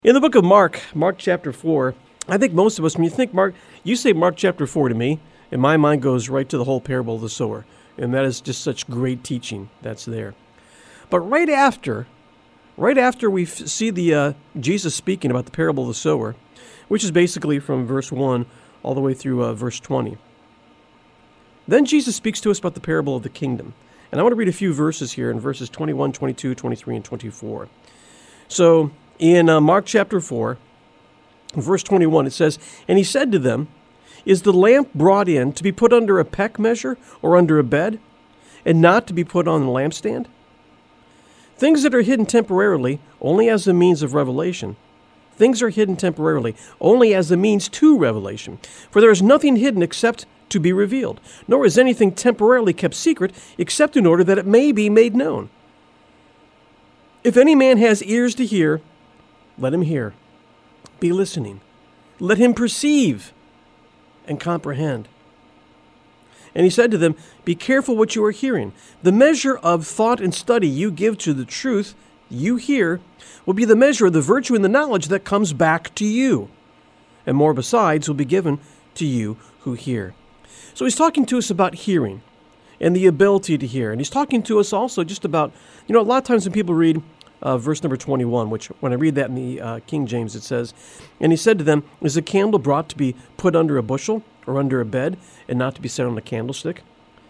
In the book of Mark chapter 4, I think most of us, when you think Mark, you say Mark chapter 4 to me, and my mind goes right to the whole parable of the sower. And that is just such great teaching that's there. But right after we see the Jesus speaking about the parable of the sower, which is basically from verse 1 all the way through verse 20, then Jesus speaks to us about the parable of the kingdom. And I want to read a few verses here in verses 21, 22, 23, and 24. So, in Mark chapter 4, verse 21, it says, "And he said to them, Is the lamp brought in to be put under a peck measure or under a bed, and not to be put on the lampstand? Things that are hidden temporarily only as a means of revelation. Things are hidden temporarily only as a means to revelation. For there is nothing hidden except to be revealed, nor is anything temporarily kept secret except in order that it may be made known. If any man has ears to hear, let him hear. Be listening. Let him perceive and comprehend." And he said to them, "Be careful what you are hearing. The measure of thought and study you give to the truth you hear will be the measure of the virtue and the knowledge that comes back to you. And more besides will be given to you who hear." So he's talking to us about hearing and the ability to hear. And he's talking to us also just about, a lot of times when people read verse number 21, which when I read that in the King James, it says, "And he said to them, Is a candle brought to be put under a bushel or under a bed and not to be set on a candlestick?"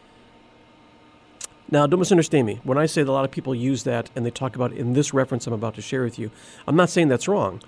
Now, don't misunderstand me. When I say that a lot of people use that and they talk about it in this reference I'm about to share with you, I'm not saying that's wrong.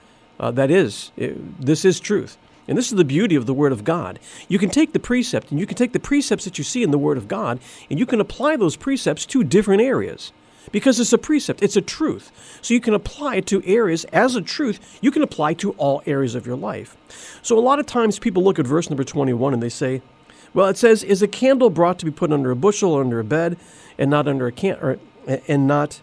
This is truth. And this is the beauty of the Word of God. You can take the precept and you can take the precepts that you see in the Word of God and you can apply those precepts to different areas. Because it's a precept, it's a truth. So you can apply it to areas as a truth you can apply to all areas of your life. So a lot of times people look at verse number 21 and they say, well, it says, "Is a candle brought to be put under a bushel or under a bed and not under a and not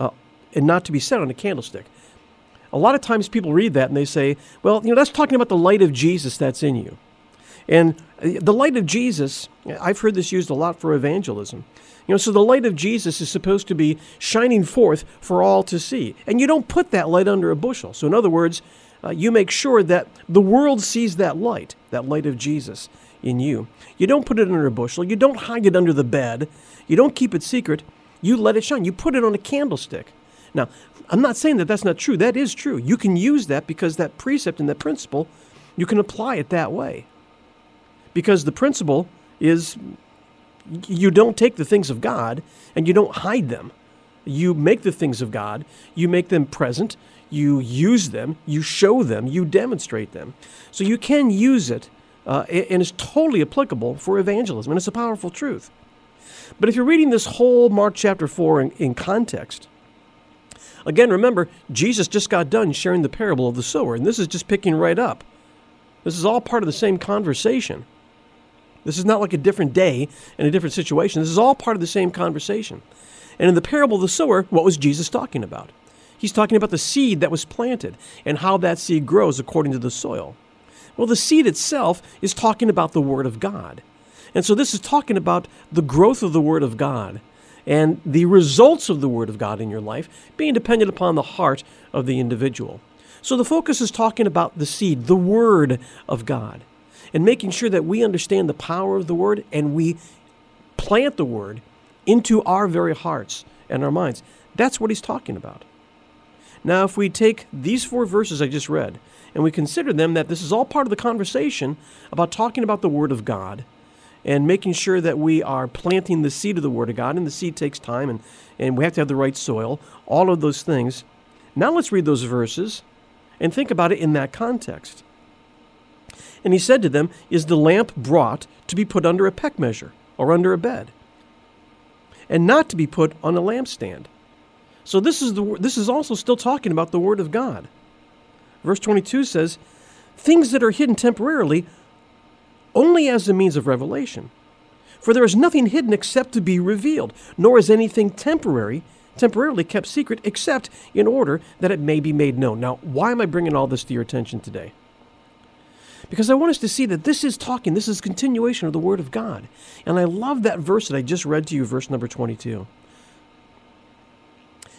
to be set on a candlestick?" A lot of times people read that and they say, well, that's talking about the light of Jesus that's in you. And the light of Jesus, I've heard this used a lot for evangelism. So the light of Jesus is supposed to be shining forth for all to see. And you don't put that light under a bushel. So in other words, you make sure that the world sees that light of Jesus in you. You don't put it under a bushel. You don't hide it under the bed. You don't keep it secret. You let it shine. You put it on a candlestick. Now, I'm not saying that that's not true. That is true. You can use that because that precept and that principle, you can apply it that way. Because the principle is you don't take the things of God and you don't hide them. You make the things of God, you make them present, you use them, you show them, you demonstrate them. So you can use it, and it's totally applicable for evangelism, and it's a powerful truth. But if you're reading this whole Mark chapter 4 in context, again, remember, Jesus just got done sharing the parable of the sower, and this is just picking right up. This is all part of the same conversation. This is not like a different day and a different situation. This is all part of the same conversation. And in the parable of the sower, what was Jesus talking about? He's talking about the seed that was planted and how that seed grows according to the soil. Well, the seed itself is talking about the Word of God. And so this is talking about the growth of the Word of God and the results of the Word of God in your life being dependent upon the heart of the individual. So the focus is talking about the seed, the Word of God, and making sure that we understand the power of the Word and we plant the Word into our very hearts and our minds. That's what he's talking about. Now, if we take these 4 verses I just read and we consider them, that this is all part of the conversation about talking about the Word of God and making sure that we are planting the seed of the Word of God, and the seed takes time and we have to have the right soil, all of those things. Now let's read those verses and think about it in that context. "And he said to them, Is the lamp brought to be put under a peck measure or under a bed, and not to be put on a lampstand?" So this is also still talking about the Word of God. Verse 22 says, "Things that are hidden temporarily only as a means of revelation. For there is nothing hidden except to be revealed, nor is anything temporarily kept secret except in order that it may be made known." Now, why am I bringing all this to your attention today? Because I want us to see that this is continuation of the Word of God. And I love that verse that I just read to you, verse number 22.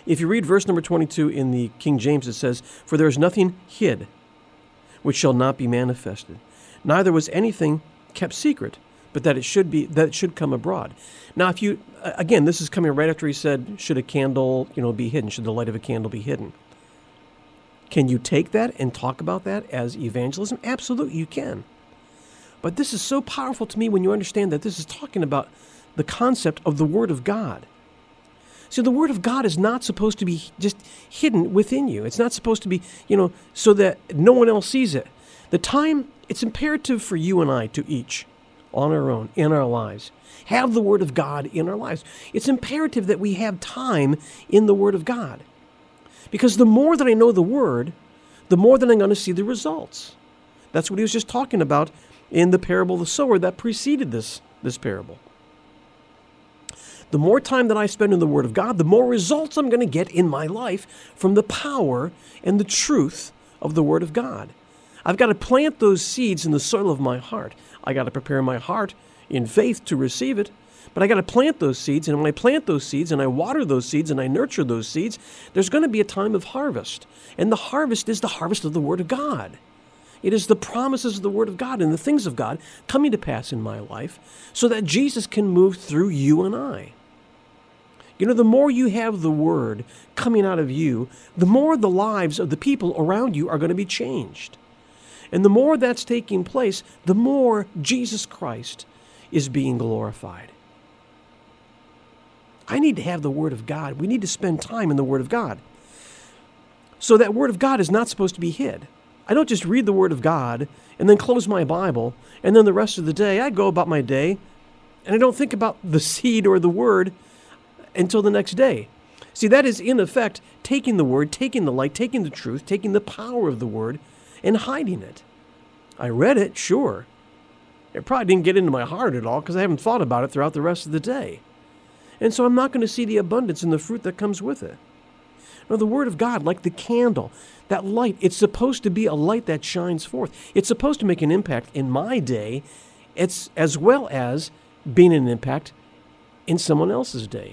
If you read verse number 22 in the King James, it says, "For there is nothing hid which shall not be manifested. Neither was anything kept secret, but that it should come abroad." Now, if you, again, this is coming right after he said, should a candle, be hidden? Should the light of a candle be hidden? Can you take that and talk about that as evangelism? Absolutely, you can. But this is so powerful to me when you understand that this is talking about the concept of the Word of God. See, the Word of God is not supposed to be just hidden within you. It's not supposed to be, so that no one else sees it. It's imperative for you and I to each, on our own, in our lives, have the Word of God in our lives. It's imperative that we have time in the Word of God. Because the more that I know the Word, the more that I'm going to see the results. That's what he was just talking about in the parable of the sower that preceded this parable. The more time that I spend in the Word of God, the more results I'm going to get in my life from the power and the truth of the Word of God. I've got to plant those seeds in the soil of my heart. I got to prepare my heart in faith to receive it. But I got to plant those seeds, and when I plant those seeds, and I water those seeds, and I nurture those seeds, there's going to be a time of harvest. And the harvest is the harvest of the Word of God. It is the promises of the Word of God and the things of God coming to pass in my life so that Jesus can move through you and I. The more you have the Word coming out of you, the more the lives of the people around you are going to be changed. And the more that's taking place, the more Jesus Christ is being glorified. I need to have the Word of God. We need to spend time in the Word of God. So that Word of God is not supposed to be hid. I don't just read the Word of God and then close my Bible, and then the rest of the day I go about my day, and I don't think about the seed or the Word until the next day. See, that is in effect taking the Word, taking the light, taking the truth, taking the power of the Word, and hiding it. I read it, sure. It probably didn't get into my heart at all because I haven't thought about it throughout the rest of the day. And so I'm not going to see the abundance and the fruit that comes with it. Now, the Word of God, like the candle, that light, it's supposed to be a light that shines forth. It's supposed to make an impact in my day, as well as being an impact in someone else's day.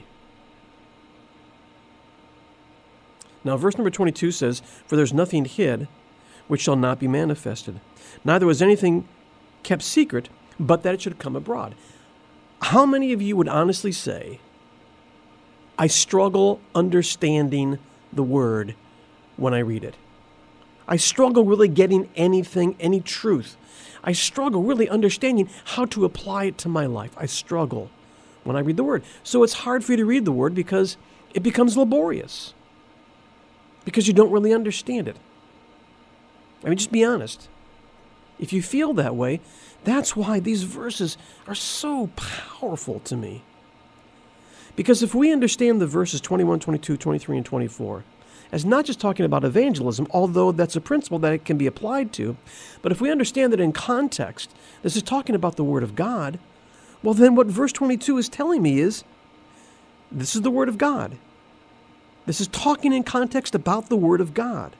Now, verse number 22 says, "For there's nothing hid which shall not be manifested. Neither was anything kept secret, but that it should come abroad." How many of you would honestly say, I struggle understanding the Word when I read it? I struggle really getting anything, any truth. I struggle really understanding how to apply it to my life. I struggle when I read the Word. So it's hard for you to read the Word because it becomes laborious, because you don't really understand it. I mean, just be honest. If you feel that way, that's why these verses are so powerful to me. Because if we understand the verses 21, 22, 23, and 24 as not just talking about evangelism, although that's a principle that it can be applied to, but if we understand that in context, this is talking about the Word of God, well then what verse 22 is telling me is, this is the Word of God. This is talking in context about the Word of God.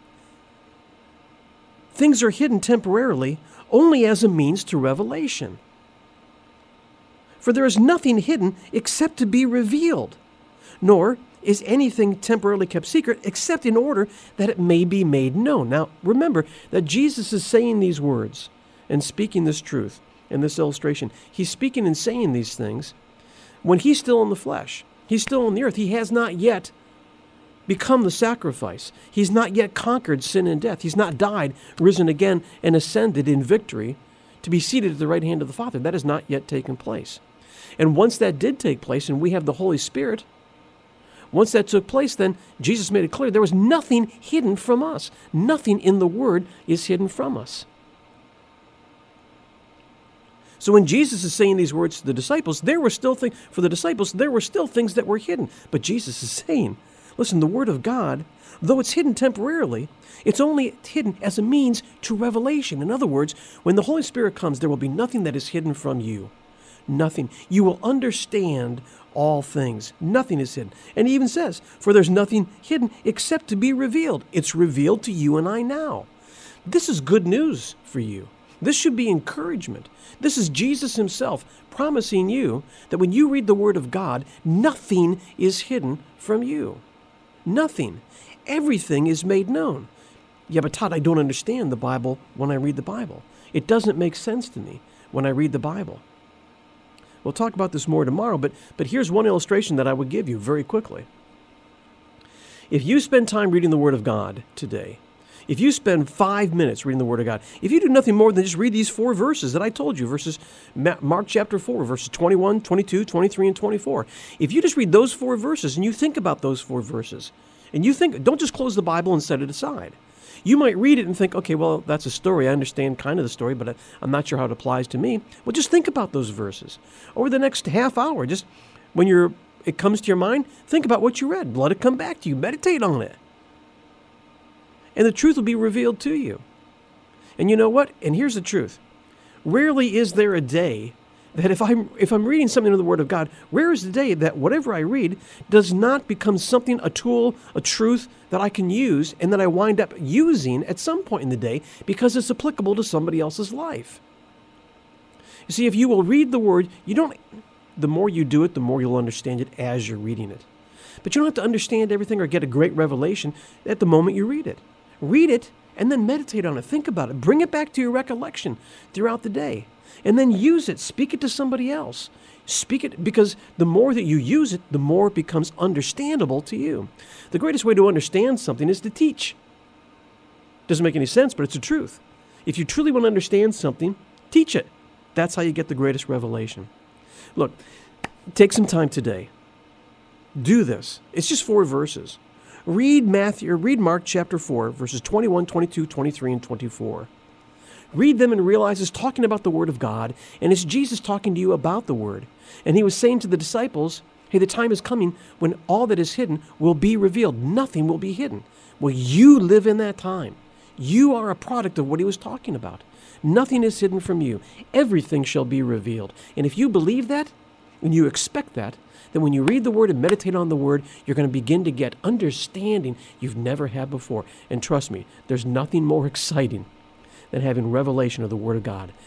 Things are hidden temporarily only as a means to revelation. For there is nothing hidden except to be revealed, nor is anything temporarily kept secret except in order that it may be made known. Now, remember that Jesus is saying these words and speaking this truth in this illustration. He's speaking and saying these things when he's still in the flesh. He's still on the earth. He has not yet become the sacrifice. He's not yet conquered sin and death. He's not died, risen again, and ascended in victory to be seated at the right hand of the Father. That has not yet taken place. And once that did take place, and we have the Holy Spirit, once that took place, then Jesus made it clear there was nothing hidden from us. Nothing in the Word is hidden from us. So when Jesus is saying these words to the disciples, there were still things that were hidden. But Jesus is saying, listen, the Word of God, though it's hidden temporarily, it's only hidden as a means to revelation. In other words, when the Holy Spirit comes, there will be nothing that is hidden from you. Nothing. You will understand all things. Nothing is hidden. And he even says, for there's nothing hidden except to be revealed. It's revealed to you and I now. This is good news for you. This should be encouragement. This is Jesus himself promising you that when you read the Word of God, nothing is hidden from you. Nothing. Everything is made known. Yeah, but Todd, I don't understand the Bible when I read the Bible. It doesn't make sense to me when I read the Bible. We'll talk about this more tomorrow, but here's one illustration that I would give you very quickly. If you spend time reading the Word of God today, if you spend 5 minutes reading the Word of God, if you do nothing more than just read these 4 verses that I told you, verses Mark chapter 4, verses 21, 22, 23, and 24. If you just read those 4 verses and you think about those 4 verses, and you think, don't just close the Bible and set it aside. You might read it and think, okay, well, that's a story. I understand kind of the story, but I'm not sure how it applies to me. Well, just think about those verses. Over the next half hour, just when it comes to your mind, think about what you read. Let it come back to you. Meditate on it. And the truth will be revealed to you. And you know what? And here's the truth. Rarely is there a day that if I'm reading something in the Word of God, where is the day that whatever I read does not become something, a tool, a truth that I can use and that I wind up using at some point in the day because it's applicable to somebody else's life. You see, if you will read the Word, the more you do it, the more you'll understand it as you're reading it. But you don't have to understand everything or get a great revelation at the moment you read it. Read it and then meditate on it. Think about it. Bring it back to your recollection throughout the day. And then use it. Speak it to somebody else. Speak it, because the more that you use it, the more it becomes understandable to you. The greatest way to understand something is to teach. Doesn't make any sense, but it's the truth. If you truly want to understand something, teach it. That's how you get the greatest revelation. Look, take some time today. Do this. It's just 4 verses. Read Mark chapter 4, verses 21, 22, 23, and 24. Read them and realize it's talking about the Word of God, and it's Jesus talking to you about the Word. And he was saying to the disciples, hey, the time is coming when all that is hidden will be revealed. Nothing will be hidden. Well, you live in that time. You are a product of what he was talking about. Nothing is hidden from you. Everything shall be revealed. And if you believe that, and you expect that, then when you read the Word and meditate on the Word, you're going to begin to get understanding you've never had before. And trust me, there's nothing more exciting than having revelation of the Word of God